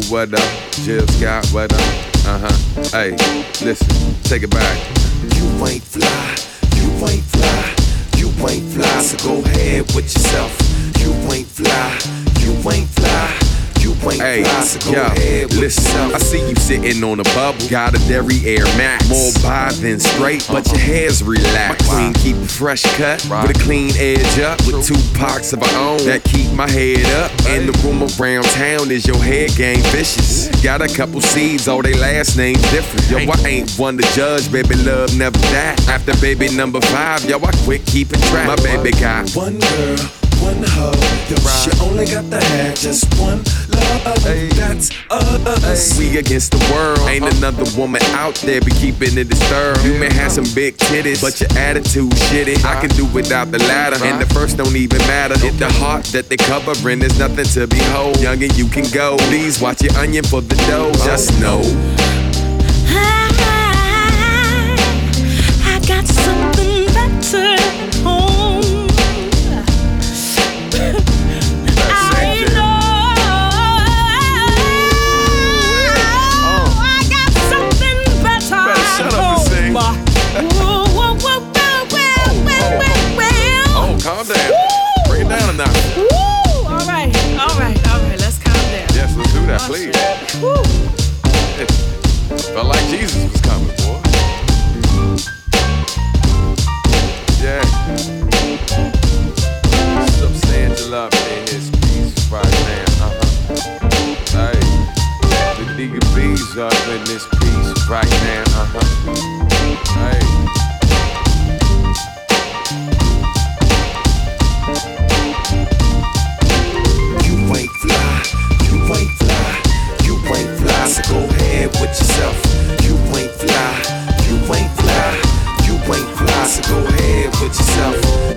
what up? Jill Scott, what up? Hey, listen, take it back. You ain't fly, you ain't fly, you ain't fly, so go ahead with yourself. You ain't fly, you ain't fly. Hey, yo, listen, I see you sitting on a bubble. Got a Derry Air Max, more bi than straight, but your hair's relaxed. My queen keep a fresh cut, with a clean edge up, with 2 pockets of her own that keep my head up. And the rumor around town is your hair game vicious. Got a couple seeds, all they last names different. Yo, I ain't one to judge, baby, love never die. After baby number 5, yo, I quit keeping track. My baby got one girl, one hug. Yo, she only got to have just one love. That's us. We against the world. Ain't another woman out there be keeping it disturbed. You may have some big titties, but your attitude shitty. I can do without the latter, and the first don't even matter. Hit the heart that they covering, there's nothing to behold. Young and you can go. Please watch your onion for the dough. Just know I got something better at home. Calm down. Bring it down a notch. All right. Let's calm down. Yes, let's do that, please. Woo. Felt like Jesus was coming, boy. Yeah. Substantial up in his piece right now. Hey, the nigga B's up in this piece right now.